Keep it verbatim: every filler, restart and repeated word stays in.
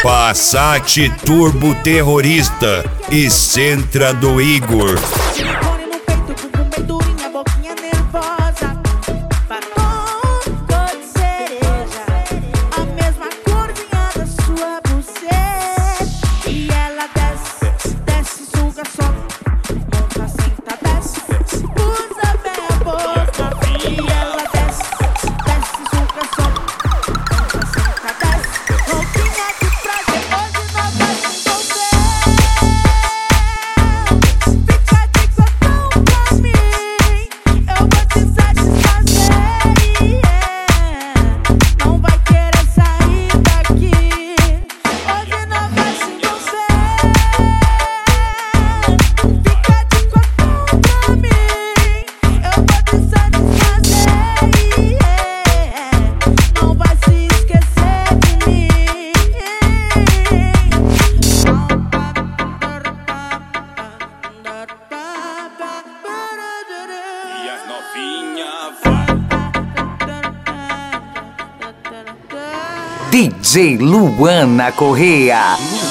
Passat Turbo Terrorista e Sentra do Igor. Silicone no peito, com peiturinha, boquinha nervosa. Batom cor de cereja, a mesma corzinha da sua buceta. E ela desce, desce, suga, sobe, monta, senta, desce, usa bem a boca. E ela desce, desce, suga, sobe, monta, senta, desce. Roupinha de praia, hoje não vai se envolver. D J Luana Correa.